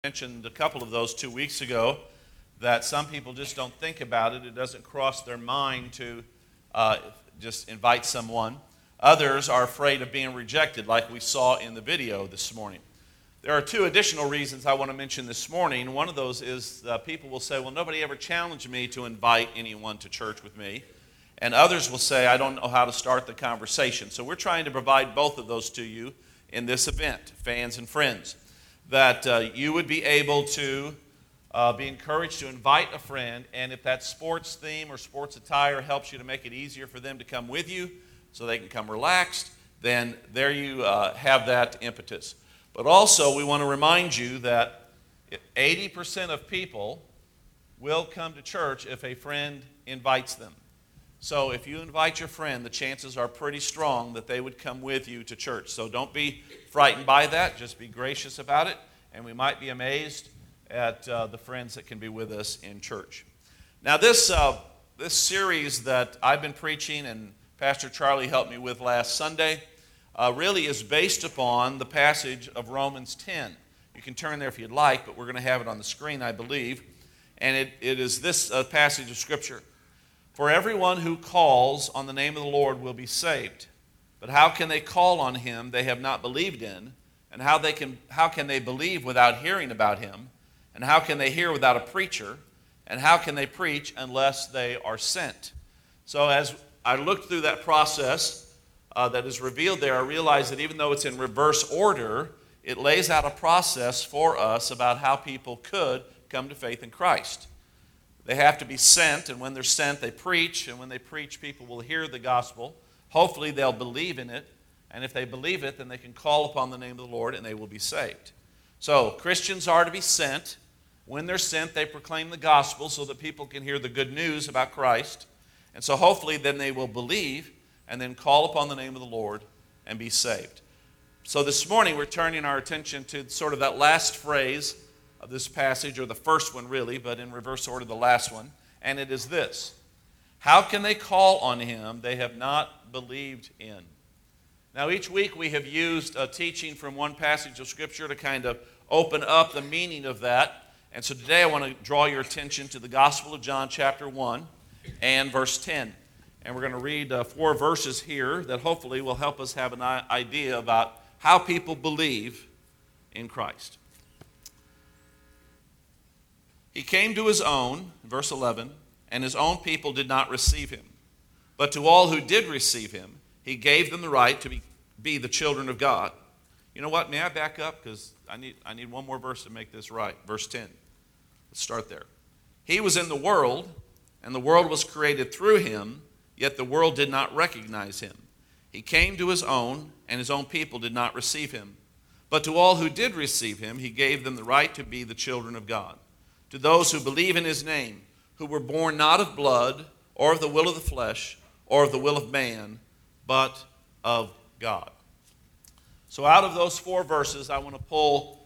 Mentioned a couple of those 2 weeks ago, that some people just don't think about it. It doesn't cross their mind to just invite someone. Others are afraid of being rejected, like we saw in the video this morning. There are two additional reasons I want to mention this morning. One of those is people will say, well, nobody ever challenged me to invite anyone to church with me. And others will say, I don't know how to start the conversation. So we're trying to provide both of those to you in this event, fans and friends, that you would be able to be encouraged to invite a friend, and if that sports theme or sports attire helps you to make it easier for them to come with you so they can come relaxed, then there you have that impetus. But also, we want to remind you that 80% of people will come to church if a friend invites them. So if you invite your friend, the chances are pretty strong that they would come with you to church. So don't be frightened by that. Just be gracious about it. And we might be amazed at the friends that can be with us in church. Now this series that I've been preaching and Pastor Charlie helped me with last Sunday really is based upon the passage of Romans 10. You can turn there if you'd like, but we're going to have it on the screen, I believe. And it is this passage of Scripture. For everyone who calls on the name of the Lord will be saved. But how can they call on him they have not believed in? And how can they believe without hearing about him? And how can they hear without a preacher? And how can they preach unless they are sent? So as I looked through that process that is revealed there, I realized that even though it's in reverse order, it lays out a process for us about how people could come to faith in Christ. They have to be sent, and when they're sent, they preach, and when they preach, people will hear the gospel. Hopefully, they'll believe in it, and if they believe it, then they can call upon the name of the Lord, and they will be saved. So, Christians are to be sent. When they're sent, they proclaim the gospel so that people can hear the good news about Christ, and so hopefully, then they will believe, and then call upon the name of the Lord, and be saved. So this morning, we're turning our attention to sort of that last phrase of this passage, or the first one really, but in reverse order, the last one. And it is this: how can they call on him they have not believed in? Now, each week we have used a teaching from one passage of Scripture to kind of open up the meaning of that. And so today I want to draw your attention to the Gospel of John chapter 1 and verse 10. And we're going to read 4 verses here that hopefully will help us have an idea about how people believe in Christ. He came to his own, verse 11, and his own people did not receive him. But to all who did receive him, he gave them the right to be the children of God. You know what? May I back up? Because I need one more verse to make this right. Verse 10. Let's start there. He was in the world, and the world was created through him, yet the world did not recognize him. He came to his own, and his own people did not receive him. But to all who did receive him, he gave them the right to be the children of God. To those who believe in his name, who were born not of blood, or of the will of the flesh, or of the will of man, but of God. So out of those 4 verses, I want to pull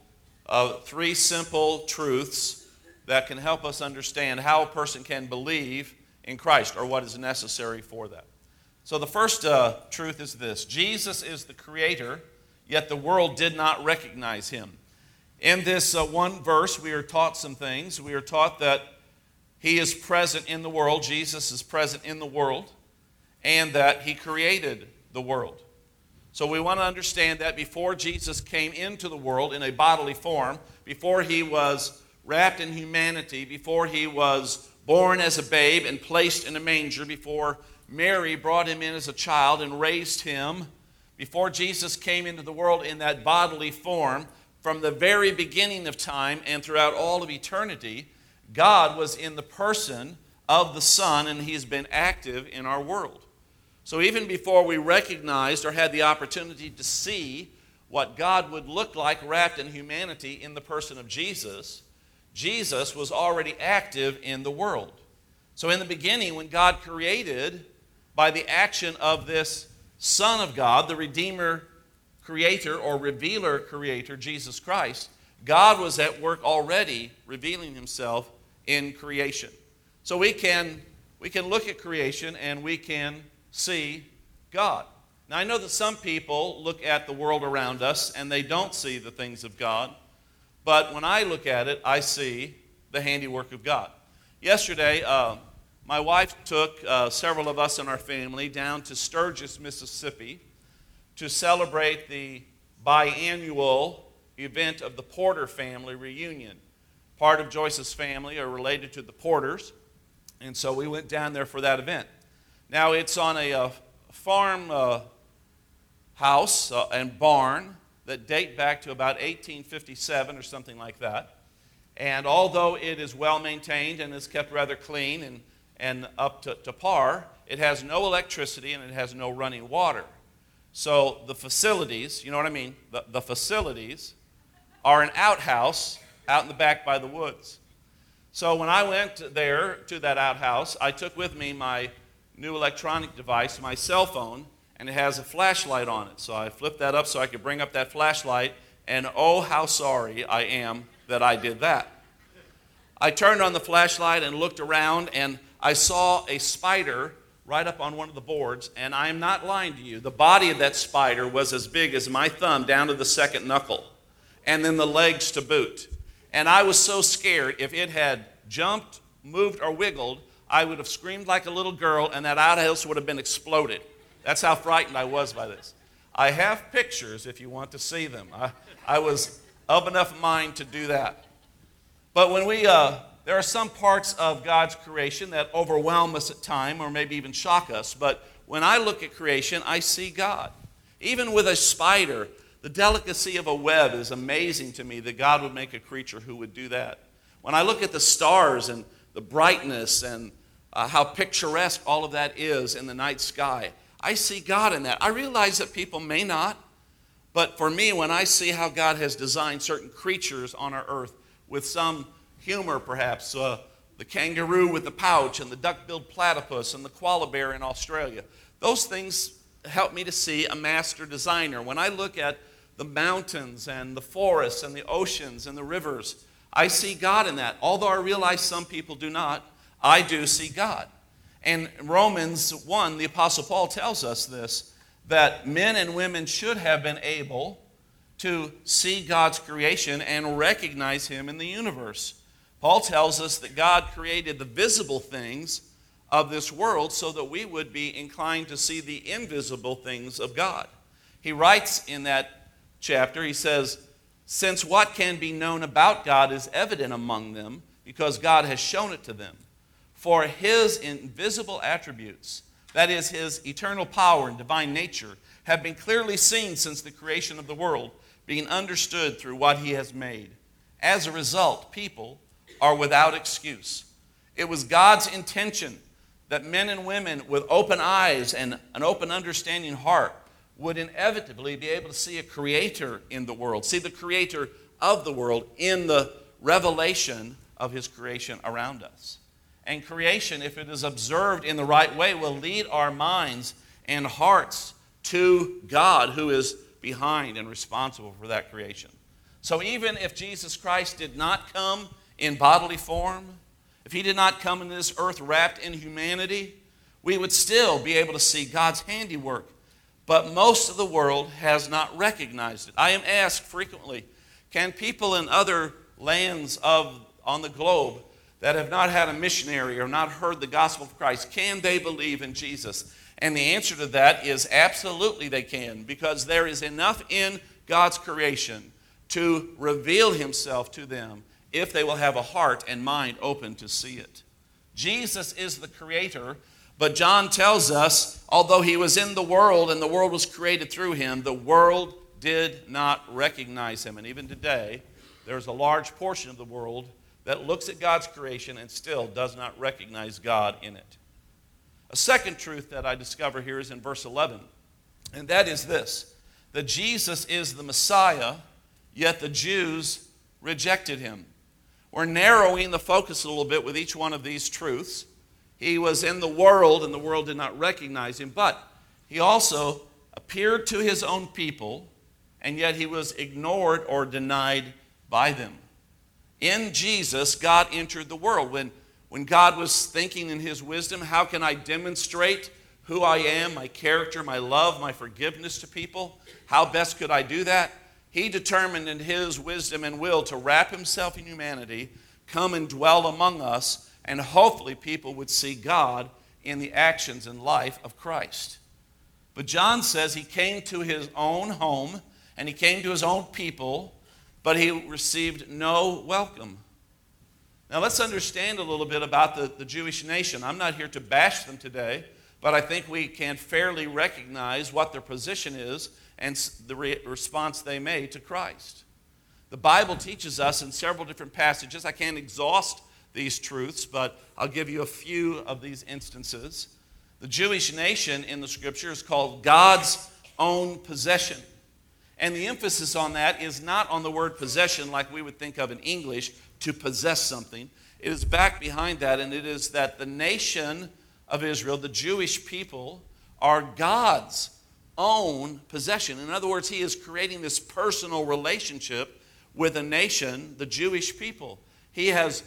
3 simple truths that can help us understand how a person can believe in Christ, or what is necessary for that. So the first truth is this: Jesus is the creator, yet the world did not recognize him. In this one verse, we are taught some things. We are taught that he is present in the world, Jesus is present in the world, and that he created the world. So we want to understand that before Jesus came into the world in a bodily form, before he was wrapped in humanity, before he was born as a babe and placed in a manger, before Mary brought him in as a child and raised him, before Jesus came into the world in that bodily form, from the very beginning of time and throughout all of eternity, God was in the person of the Son, and he has been active in our world. So even before we recognized or had the opportunity to see what God would look like wrapped in humanity in the person of Jesus, Jesus was already active in the world. So in the beginning, when God created, by the action of this Son of God, the Redeemer Creator or Revealer Creator, Jesus Christ, God was at work already revealing himself in creation. So we can look at creation and we can see God. Now, I know that some people look at the world around us and they don't see the things of God, But when I look at it, I see the handiwork of God. Yesterday, my wife took several of us in our family down to Sturgis, Mississippi, to celebrate the biannual event of the Porter family reunion. Part of Joyce's family are related to the Porters, and so we went down there for that event. Now, it's on a farm house and barn that date back to about 1857 or something like that. And although it is well maintained and is kept rather clean and up to par, it has no electricity and it has no running water. So the facilities, you know what I mean? The facilities are an outhouse out in the back by the woods. So when I went there to that outhouse, I took with me my new electronic device, my cell phone, and it has a flashlight on it. So I flipped that up so I could bring up that flashlight, and oh, how sorry I am that I did that. I turned on the flashlight and looked around, and I saw a spider right up on one of the boards, and I am not lying to you. The body of that spider was as big as my thumb down to the second knuckle, and then the legs to boot. And I was so scared, if it had jumped, moved, or wiggled, I would have screamed like a little girl, and that outhouse would have been exploded. That's how frightened I was by this. I have pictures if you want to see them. I was of enough mind to do that. But when there are some parts of God's creation that overwhelm us at times or maybe even shock us. But when I look at creation, I see God. Even with a spider, the delicacy of a web is amazing to me that God would make a creature who would do that. When I look at the stars and the brightness and how picturesque all of that is in the night sky, I see God in that. I realize that people may not, but for me, when I see how God has designed certain creatures on our earth with some humor perhaps, the kangaroo with the pouch and the duck-billed platypus and the koala bear in Australia, those things help me to see a master designer. When I look at the mountains and the forests and the oceans and the rivers, I see God in that. Although I realize some people do not, I do see God. And Romans 1, the Apostle Paul tells us this, that men and women should have been able to see God's creation and recognize Him in the universe. Paul tells us that God created the visible things of this world so that we would be inclined to see the invisible things of God. He writes in that chapter, he says, "Since what can be known about God is evident among them, because God has shown it to them. For His invisible attributes, that is, His eternal power and divine nature, have been clearly seen since the creation of the world, being understood through what He has made. As a result, people are without excuse." It was God's intention that men and women with open eyes and an open understanding heart would inevitably be able to see a creator in the world, see the creator of the world in the revelation of His creation around us. And creation, if it is observed in the right way, will lead our minds and hearts to God, who is behind and responsible for that creation. So even if Jesus Christ did not come in bodily form, if He did not come into this earth wrapped in humanity, we would still be able to see God's handiwork. But most of the world has not recognized it. I am asked frequently, can people in other lands on the globe that have not had a missionary or not heard the gospel of Christ, can they believe in Jesus? And the answer to that is absolutely they can, because there is enough in God's creation to reveal Himself to them if they will have a heart and mind open to see it. Jesus is the creator, but John tells us, although He was in the world and the world was created through Him, the world did not recognize Him. And even today, there's a large portion of the world that looks at God's creation and still does not recognize God in it. A second truth that I discover here is in verse 11, and that is this, that Jesus is the Messiah, yet the Jews rejected Him. We're narrowing the focus a little bit with each one of these truths. He was in the world, and the world did not recognize Him, but He also appeared to His own people, and yet He was ignored or denied by them. In Jesus, God entered the world. When God was thinking in His wisdom, how can I demonstrate who I am, my character, my love, my forgiveness to people? How best could I do that? He determined in his wisdom and will to wrap himself in humanity, come and dwell among us, and hopefully people would see God in the actions and life of Christ. But John says he came to his own home and he came to his own people, but he received no welcome. Now let's understand a little bit about the Jewish nation. I'm not here to bash them today, but I think we can fairly recognize what their position is and the response they made to Christ. The Bible teaches us in several different passages. I can't exhaust these truths, but I'll give you a few of these instances. The Jewish nation in the Scripture is called God's own possession. And the emphasis on that is not on the word possession like we would think of in English, to possess something. It is back behind that, and it is that the nation of Israel, the Jewish people, are God's own possession. In other words, he is creating this personal relationship with a nation, the Jewish people. He has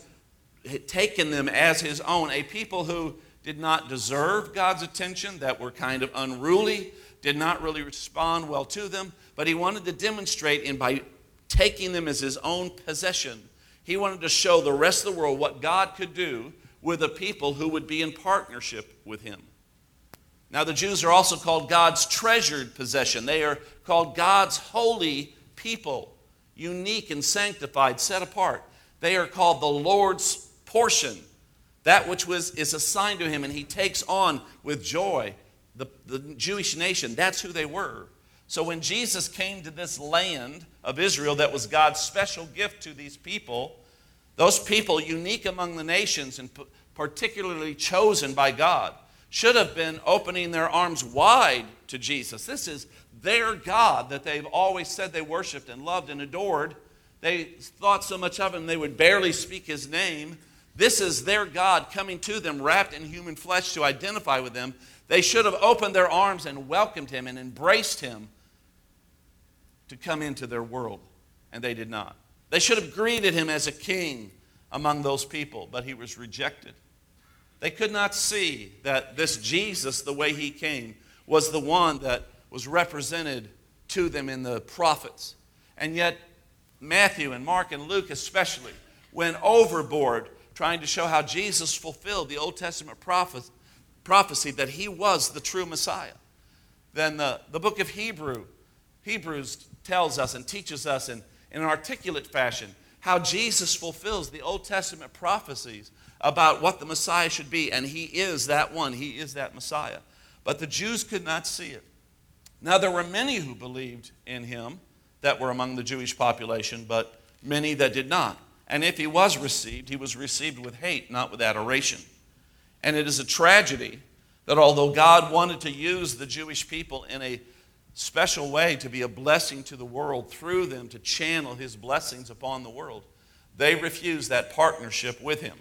taken them as his own, a people who did not deserve God's attention, that were kind of unruly, did not really respond well to them, but he wanted to demonstrate, and by taking them as his own possession, he wanted to show the rest of the world what God could do with a people who would be in partnership with him. Now, the Jews are also called God's treasured possession. They are called God's holy people, unique and sanctified, set apart. They are called the Lord's portion, that which is assigned to him, and he takes on with joy the Jewish nation. That's who they were. So when Jesus came to this land of Israel that was God's special gift to these people, those people unique among the nations and particularly chosen by God, should have been opening their arms wide to Jesus. This is their God that they've always said they worshiped and loved and adored. They thought so much of him they would barely speak his name. This is their God coming to them wrapped in human flesh to identify with them. They should have opened their arms and welcomed him and embraced him to come into their world, and they did not. They should have greeted him as a king among those people, but he was rejected. They could not see that this Jesus, the way he came, was the one that was represented to them in the prophets. And yet, Matthew and Mark and Luke especially went overboard trying to show how Jesus fulfilled the Old Testament prophecy that he was the true Messiah. Then the book of Hebrews tells us and teaches us in an articulate fashion how Jesus fulfills the Old Testament prophecies about what the Messiah should be, and he is that one. He is that Messiah. But the Jews could not see it. Now, there were many who believed in him that were among the Jewish population, but many that did not. And if he was received with hate, not with adoration. And it is a tragedy that although God wanted to use the Jewish people in a special way to be a blessing to the world, through them to channel his blessings upon the world, they refused that partnership with him.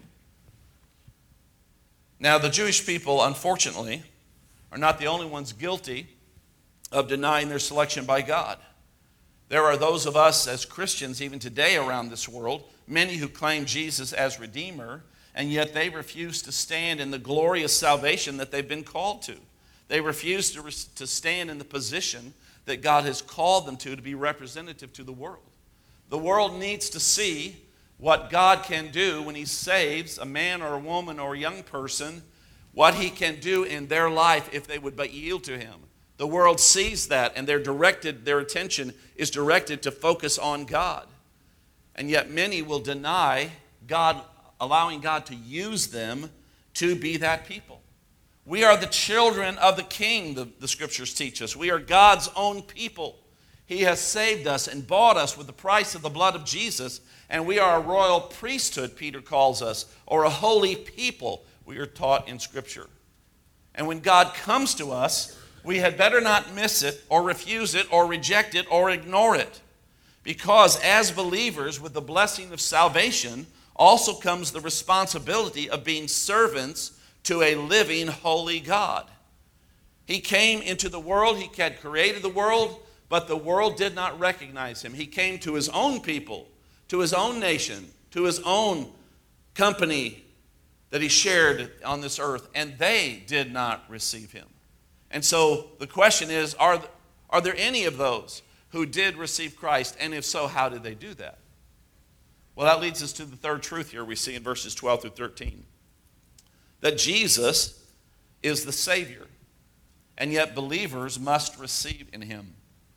Now, the Jewish people, unfortunately, are not the only ones guilty of denying their selection by God. There are those of us as Christians, even today around this world, many who claim Jesus as Redeemer, and yet they refuse to stand in the glorious salvation that they've been called to. They refuse to stand in the position that God has called them to be representative to the world. The world needs to see what God can do when he saves a man or a woman or a young person, what he can do in their life if they would but yield to him. The world sees that, and their attention is directed to focus on God. And yet many will deny God, allowing God to use them to be that people. We are the children of the King, the Scriptures teach us. We are God's own people. He has saved us and bought us with the price of the blood of Jesus, and we are a royal priesthood, Peter calls us, or a holy people, we are taught in Scripture. And when God comes to us, we had better not miss it or refuse it or reject it or ignore it. Because as believers, with the blessing of salvation, also comes the responsibility of being servants to a living, holy God. He came into the world, he had created the world, but the world did not recognize him. He came to his own people, to his own nation, to his own company that he shared on this earth, and they did not receive him. And so the question is, are there any of those who did receive Christ? And if so, how did they do that? Well, that leads us to the third truth here we see in verses 12 through 13. That Jesus is the Savior, and yet believers must receive him.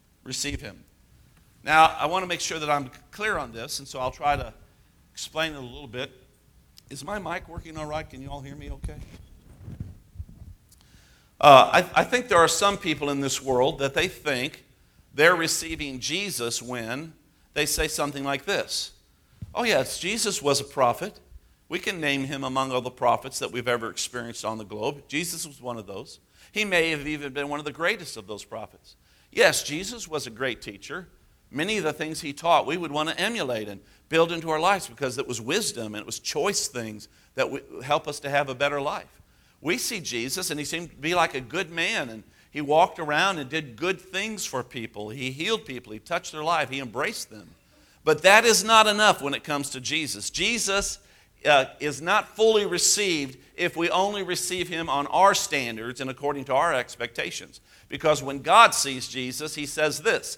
Now, I want to make sure that I'm clear on this, and so I'll try to explain it a little bit. Is my mic working all right? Can you all hear me okay? I think there are some people in this world that they think they're receiving Jesus when they say something like this. Oh yes, Jesus was a prophet. We can name him among all the prophets that we've ever experienced on the globe. Jesus was one of those. He may have even been one of the greatest of those prophets. Yes, Jesus was a great teacher. Many of the things he taught we would want to emulate and build into our lives because it was wisdom and it was choice things that would help us to have a better life. We see Jesus and he seemed to be like a good man, and he walked around and did good things for people. He healed people. He touched their life. He embraced them. But that is not enough when it comes to Jesus. Jesus is not fully received if we only receive him on our standards and according to our expectations. Because when God sees Jesus, he says this: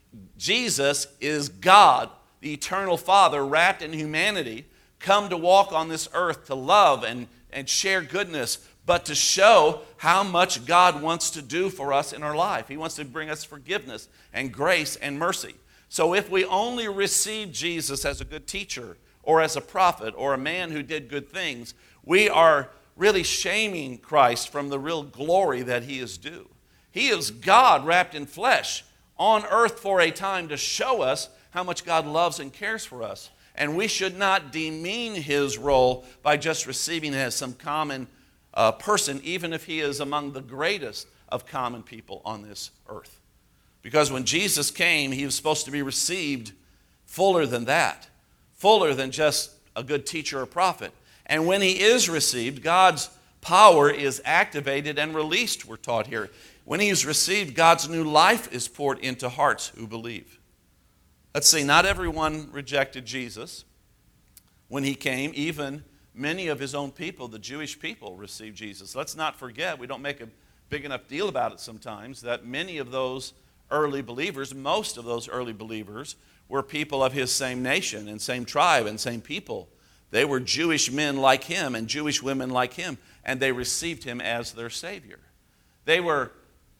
Jesus is God, the eternal Father, wrapped in humanity, come to walk on this earth to love and share goodness, but to show how much God wants to do for us in our life. He wants to bring us forgiveness and grace and mercy. So if we only receive Jesus as a good teacher or as a prophet or a man who did good things, we are really shaming Christ from the real glory that he is due. He is God wrapped in flesh on earth for a time to show us how much God loves and cares for us. And we should not demean his role by just receiving it as some common person, even if he is among the greatest of common people on this earth. Because when Jesus came, he was supposed to be received fuller than that, fuller than just a good teacher or prophet. And when he is received, God's power is activated and released, we're taught here. When he is received, God's new life is poured into hearts who believe. Let's see, not everyone rejected Jesus when he came. Even many of his own people, the Jewish people, received Jesus. Let's not forget, we don't make a big enough deal about it sometimes, that many of those early believers, most of those early believers, were people of his same nation and same tribe and same people. They were Jewish men like him and Jewish women like him, and they received him as their Savior. They were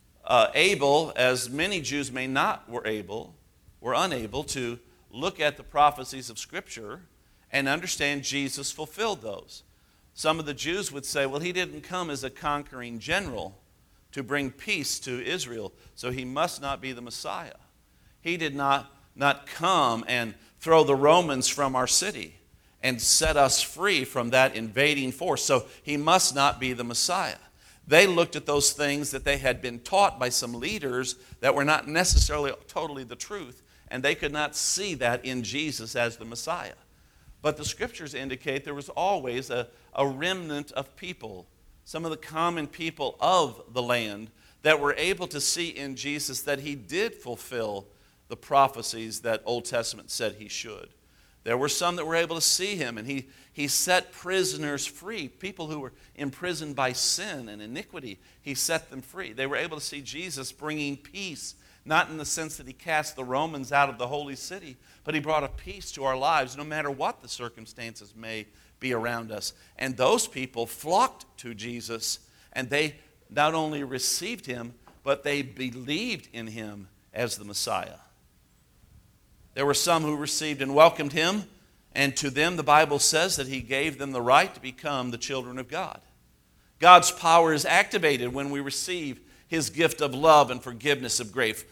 able, as many Jews were unable to look at the prophecies of Scripture and understand Jesus fulfilled those. Some of the Jews would say, well, he didn't come as a conquering general to bring peace to Israel, so he must not be the Messiah. He did not come and throw the Romans from our city and set us free from that invading force, so he must not be the Messiah. They looked at those things that they had been taught by some leaders that were not necessarily totally the truth, and they could not see that in Jesus as the Messiah. But the Scriptures indicate there was always a remnant of people, some of the common people of the land, that were able to see in Jesus that he did fulfill the prophecies that Old Testament said he should. There were some that were able to see him, and he set prisoners free. People who were imprisoned by sin and iniquity, he set them free. They were able to see Jesus bringing peace, not in the sense that he cast the Romans out of the holy city, but he brought a peace to our lives no matter what the circumstances may be around us. And those people flocked to Jesus, and they not only received him, but they believed in him as the Messiah. There were some who received and welcomed him, and to them the Bible says that he gave them the right to become the children of God. God's power is activated when we receive his gift of love and forgiveness of grace.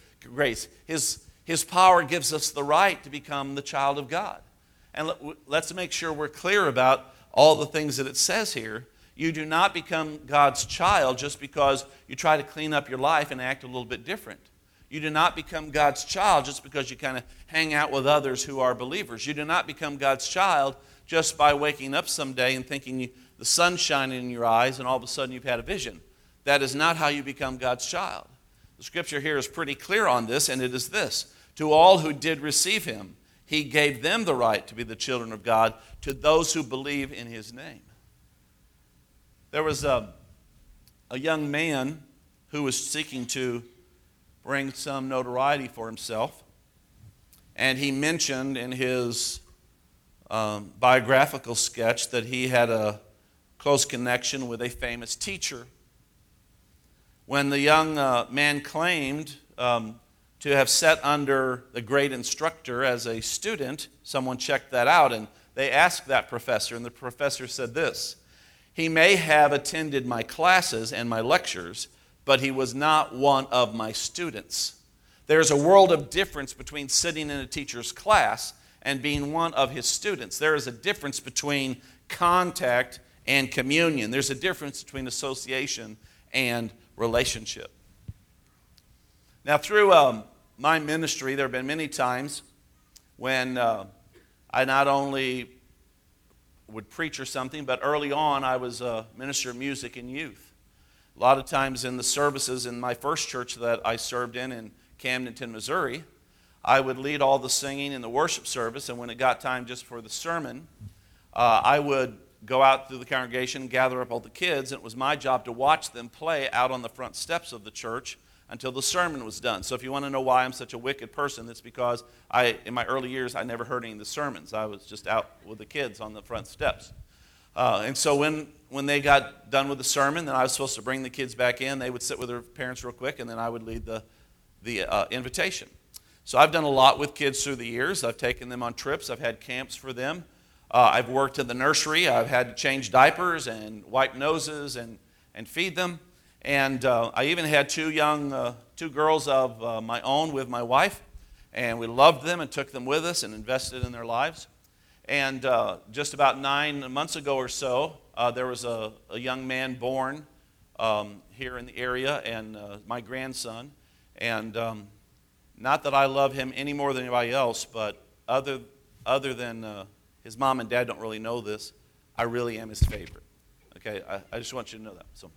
His power gives us the right to become the child of God. And let's make sure we're clear about all the things that it says here. You do not become God's child just because you try to clean up your life and act a little bit different. You do not become God's child just because you kind of hang out with others who are believers. You do not become God's child just by waking up someday and thinking the sun's shining in your eyes and all of a sudden you've had a vision. That is not how you become God's child. The Scripture here is pretty clear on this, and it is this: to all who did receive him, he gave them the right to be the children of God, to those who believe in his name. There was a young man who was seeking to bring some notoriety for himself. And he mentioned in his biographical sketch that he had a close connection with a famous teacher. When the young man claimed to have sat under the great instructor as a student, someone checked that out, and they asked that professor, and the professor said this: "He may have attended my classes and my lectures, but he was not one of my students." There's a world of difference between sitting in a teacher's class and being one of his students. There is a difference between contact and communion. There's a difference between association and relationship. Now, through my ministry, there have been many times when I not only would preach or something, but early on I was a minister of music and youth. A lot of times in the services in my first church that I served in Camdenton, Missouri, I would lead all the singing in the worship service, and when it got time just for the sermon, I would go out through the congregation and gather up all the kids, and it was my job to watch them play out on the front steps of the church until the sermon was done. So if you want to know why I'm such a wicked person, it's because in my early years, I never heard any of the sermons. I was just out with the kids on the front steps. And so when they got done with the sermon, then I was supposed to bring the kids back in. They would sit with their parents real quick, and then I would lead the invitation. So I've done a lot with kids through the years. I've taken them on trips. I've had camps for them. I've worked in the nursery. I've had to change diapers and wipe noses and feed them. And I even had two girls of my own with my wife, and we loved them and took them with us and invested in their lives. And just about 9 months ago or so, there was a young man born here in the area, and my grandson. And not that I love him any more than anybody else, but other than his mom and dad don't really know this, I really am his favorite. Okay, I just want you to know that. So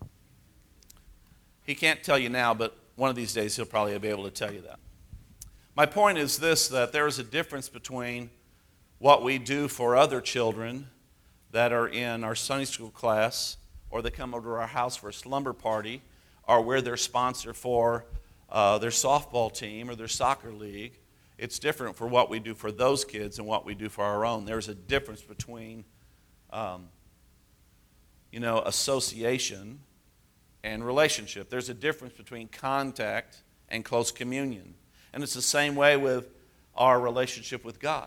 he can't tell you now, but one of these days he'll probably be able to tell you that. My point is this, that there is a difference between what we do for other children that are in our Sunday school class, or they come over to our house for a slumber party, or we're their sponsor for their softball team or their soccer league. It's different for what we do for those kids and what we do for our own. There's a difference between, association and relationship. There's a difference between contact and close communion. And it's the same way with our relationship with God.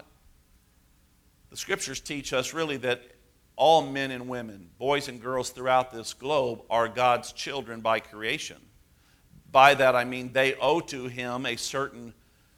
The Scriptures teach us really that all men and women, boys and girls throughout this globe, are God's children by creation. By that I mean they owe to Him a certain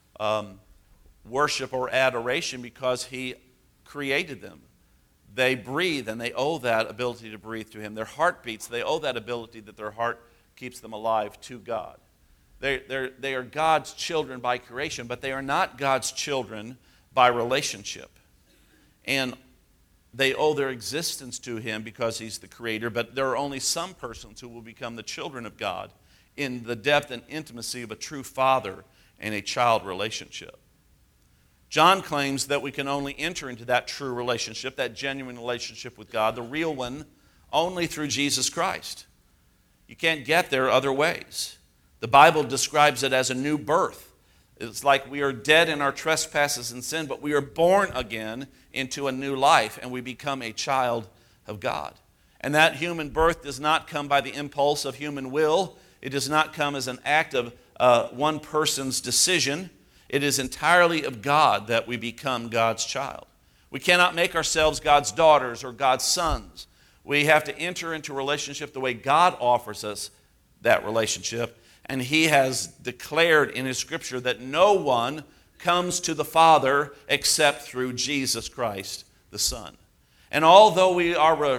worship or adoration because He created them. They breathe, and they owe that ability to breathe to Him. Their heart beats, they owe that ability that their heart keeps them alive to God. They are God's children by creation, but they are not God's children by relationship. And they owe their existence to Him because He's the Creator, but there are only some persons who will become the children of God in the depth and intimacy of a true father and a child relationship. John claims that we can only enter into that true relationship, that genuine relationship with God, the real one, only through Jesus Christ. You can't get there other ways. The Bible describes it as a new birth. It's like we are dead in our trespasses and sin, but we are born again into a new life, and we become a child of God. And that human birth does not come by the impulse of human will. It does not come as an act of one person's decision. It is entirely of God that we become God's child. We cannot make ourselves God's daughters or God's sons. We have to enter into a relationship the way God offers us that relationship. And He has declared in His Scripture that no one comes to the Father except through Jesus Christ, the Son. And although we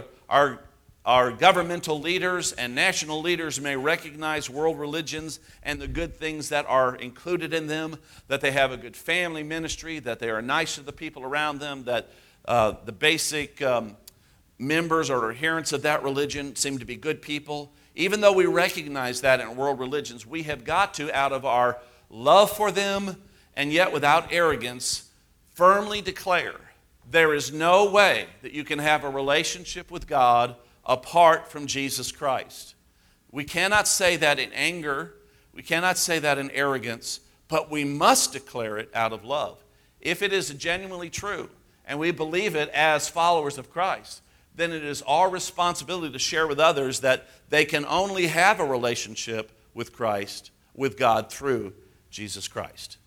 our governmental leaders and national leaders may recognize world religions and the good things that are included in them, that they have a good family ministry, that they are nice to the people around them, that the basic members or adherents of that religion seem to be good people. Even though we recognize that in world religions, we have got to, out of our love for them and yet without arrogance, firmly declare there is no way that you can have a relationship with God apart from Jesus Christ. We cannot say that in anger. We cannot say that in arrogance, but we must declare it out of love. If it is genuinely true, and we believe it as followers of Christ, then it is our responsibility to share with others that they can only have a relationship with Christ, with God, through Jesus Christ.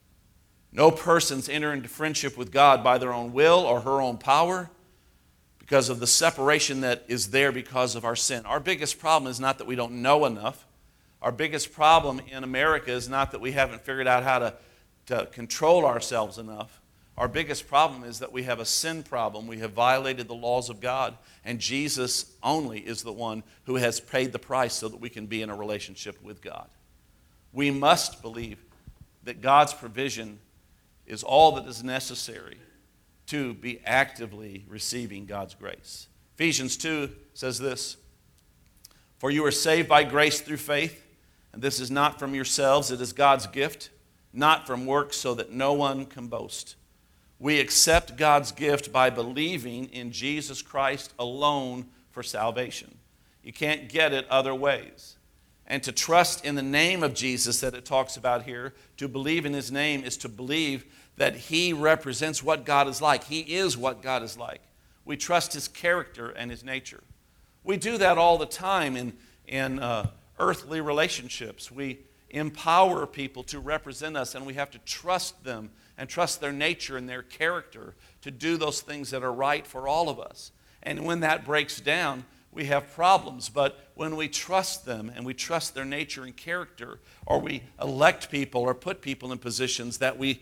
No persons enter into friendship with God by their own will or her own power because of the separation that is there because of our sin. Our biggest problem is not that we don't know enough. Our biggest problem in America is not that we haven't figured out how to control ourselves enough. Our biggest problem is that we have a sin problem. We have violated the laws of God, and Jesus only is the one who has paid the price so that we can be in a relationship with God. We must believe that God's provision is all that is necessary to be actively receiving God's grace. Ephesians 2 says this, "For you are saved by grace through faith, and this is not from yourselves, it is God's gift, not from works, so that no one can boast." We accept God's gift by believing in Jesus Christ alone for salvation. You can't get it other ways. And to trust in the name of Jesus that it talks about here, to believe in his name, is to believe that he represents what God is like. He is what God is like. We trust his character and his nature. We do that all the time in earthly relationships. We empower people to represent us, and we have to trust them and trust their nature and their character to do those things that are right for all of us. And when that breaks down, we have problems. But when we trust them and we trust their nature and character, or we elect people or put people in positions that we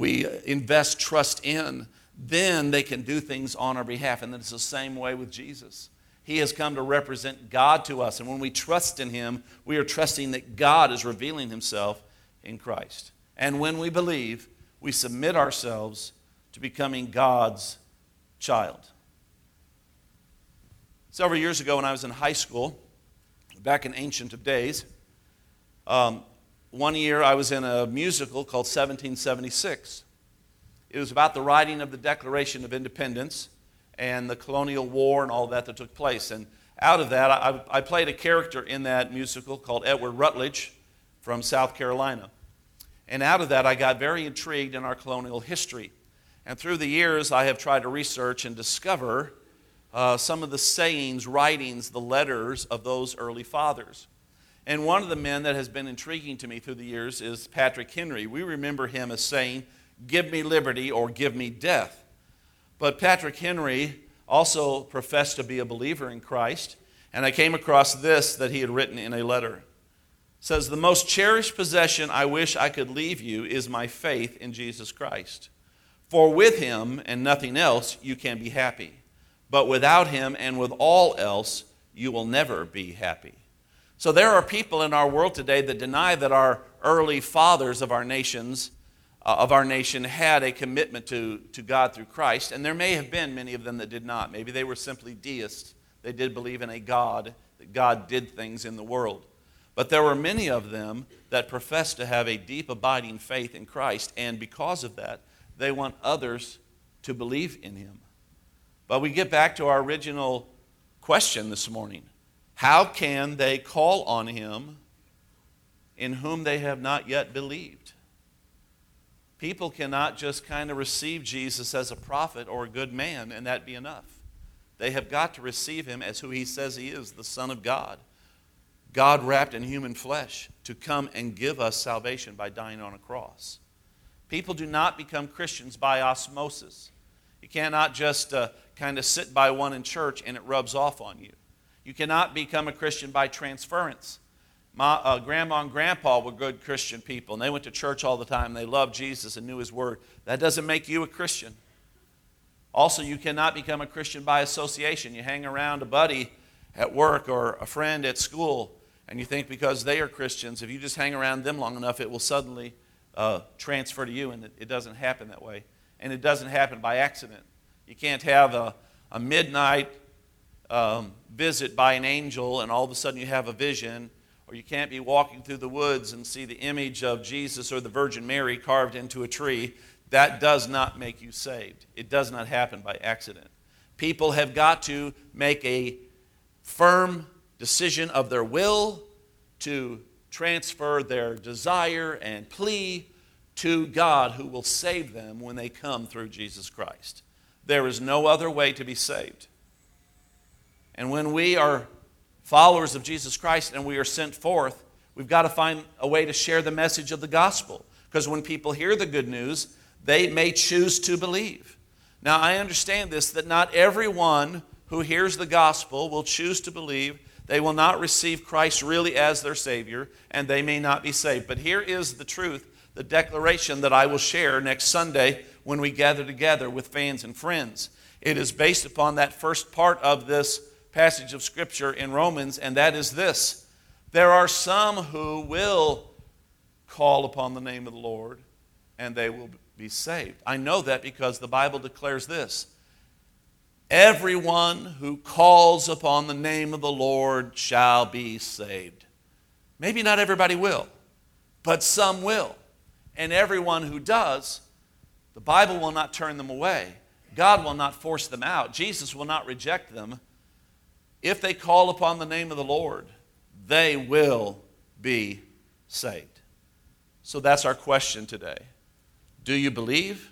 invest trust in, then they can do things on our behalf. And it's the same way with Jesus. He has come to represent God to us. And when we trust in him, we are trusting that God is revealing himself in Christ. And when we believe, we submit ourselves to becoming God's child. Several years ago when I was in high school, back in ancient of days, one year I was in a musical called 1776. It was about the writing of the Declaration of Independence and the colonial war and all that took place. And out of that, I played a character in that musical called Edward Rutledge from South Carolina. And out of that, I got very intrigued in our colonial history. And through the years, I have tried to research and discover some of the sayings, writings, the letters of those early fathers. And one of the men that has been intriguing to me through the years is Patrick Henry. We remember him as saying, "Give me liberty or give me death." But Patrick Henry also professed to be a believer in Christ. And I came across this that he had written in a letter. It says, "The most cherished possession I wish I could leave you is my faith in Jesus Christ. For with him and nothing else you can be happy. But without him and with all else you will never be happy." So there are people in our world today that deny that our early fathers of our nation had a commitment to God through Christ. And there may have been many of them that did not. Maybe they were simply deists. They did believe in a God, that God did things in the world. But there were many of them that professed to have a deep abiding faith in Christ, and because of that, they want others to believe in him. But we get back to our original question this morning. How can they call on him in whom they have not yet believed? People cannot just kind of receive Jesus as a prophet or a good man and that be enough. They have got to receive him as who he says he is, the Son of God. God wrapped in human flesh to come and give us salvation by dying on a cross. People do not become Christians by osmosis. You cannot just kind of sit by one in church and it rubs off on you. You cannot become a Christian by transference. My grandma and grandpa were good Christian people, and they went to church all the time. They loved Jesus and knew his word. That doesn't make you a Christian. Also, you cannot become a Christian by association. You hang around a buddy at work or a friend at school, and you think because they are Christians, if you just hang around them long enough, it will suddenly transfer to you, and it doesn't happen that way. And it doesn't happen by accident. You can't have a midnight visit by an angel, and all of a sudden you have a vision. Or you can't be walking through the woods and see the image of Jesus or the Virgin Mary carved into a tree. That does not make you saved. It does not happen by accident. People have got to make a firm decision of their will to transfer their desire and plea to God, who will save them when they come through Jesus Christ. There is no other way to be saved. And when we are followers of Jesus Christ and we are sent forth, we've got to find a way to share the message of the gospel. Because when people hear the good news, they may choose to believe. Now, I understand this, that not everyone who hears the gospel will choose to believe. They will not receive Christ really as their Savior, and they may not be saved. But here is the truth, the declaration that I will share next Sunday when we gather together with fans and friends. It is based upon that first part of this passage of Scripture in Romans, and that is this: there are some who will call upon the name of the Lord, and they will be saved. I know that because the Bible declares this: everyone who calls upon the name of the Lord shall be saved. Maybe not everybody will, but some will. And everyone who does, the Bible will not turn them away. God will not force them out. Jesus will not reject them. If they call upon the name of the Lord, they will be saved. So that's our question today. Do you believe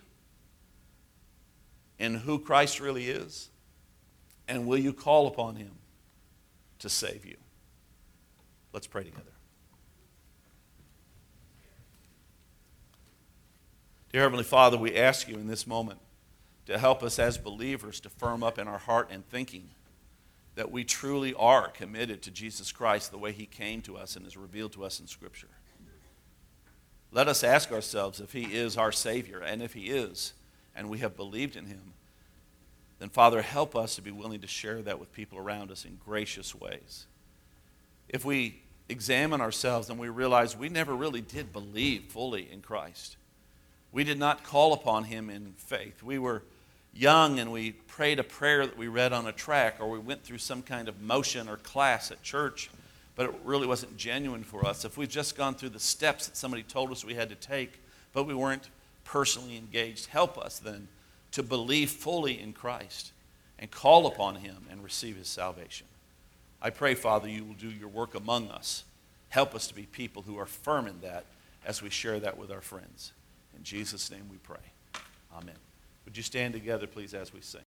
in who Christ really is? And will you call upon him to save you? Let's pray together. Dear Heavenly Father, we ask you in this moment to help us as believers to firm up in our heart and thinking that we truly are committed to Jesus Christ the way he came to us and is revealed to us in Scripture. Let us ask ourselves if he is our Savior, and if he is, and we have believed in him, then Father, help us to be willing to share that with people around us in gracious ways. If we examine ourselves and we realize we never really did believe fully in Christ, we did not call upon him in faith. We were young and we prayed a prayer that we read on a track, or we went through some kind of motion or class at church, but it really wasn't genuine for us. If we've just gone through the steps that somebody told us we had to take, but we weren't personally engaged, help us then to believe fully in Christ and call upon him and receive his salvation. I pray, Father, you will do your work among us. Help us to be people who are firm in that as we share that with our friends. In Jesus' name we pray. Amen. Would you stand together, please, as we sing?